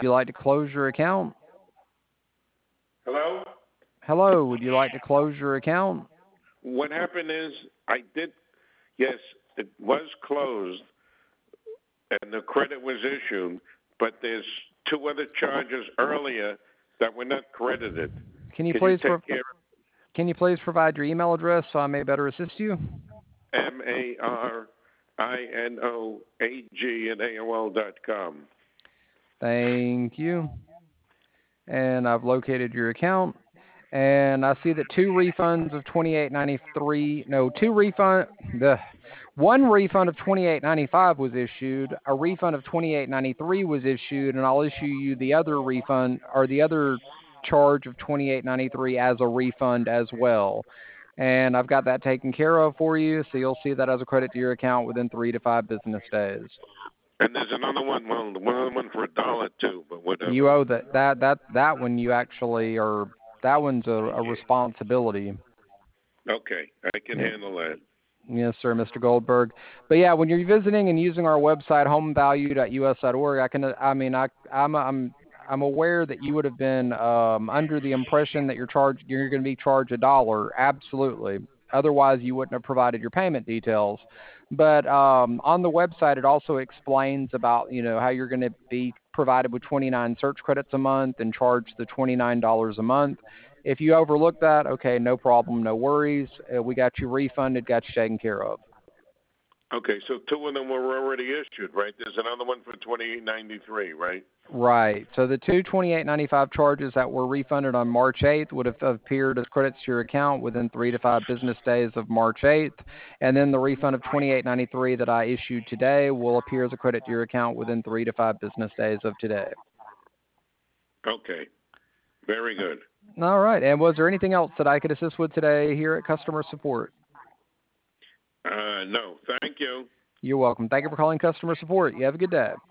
Would you like to close your account? Hello? Hello, would you like to close your account? What happened is yes, it was closed and the credit was issued, but there's two other charges earlier that were not credited. Can you Can you please take care can you please provide your email address so I may better assist you? of MARINOAG@AOL.com? Thank you. And I've located your account. And I see that two refunds of $28.93. No, one refund of $28.95 was issued. A refund of $28.93 was issued, and I'll issue you the other refund or the other charge of $28.93 as a refund as well. And I've got that taken care of for you, so you'll see that as a credit to your account within 3 to 5 business days. And there's another one, well, one other one for $1 too, but whatever. You owe that one. You actually are. That one's a responsibility. Okay, I can handle that. Yes, sir, Mr. Goldberg. But yeah, when you're visiting and using our website, homevalue.us.org, I'm aware that you would have been under the impression that you're going to be charged $1. Absolutely. Otherwise, you wouldn't have provided your payment details. But on the website, it also explains about how you're going to be provided with 29 search credits a month and charged the $29 a month. If you overlook that, okay, no problem, no worries. We got you refunded, got you taken care of. Okay, so two of them were already issued, right? There's another one for $28.93, right? Right. So the two $28.95 charges that were refunded on March 8th would have appeared as credits to your account within 3 to 5 business days of March 8th. And then the refund of $28.93 that I issued today will appear as a credit to your account within 3 to 5 business days of today. Okay. Very good. All right. And was there anything else that I could assist with today here at Customer Support? No, thank you. You're welcome. Thank you for calling Customer Support. You have a good day.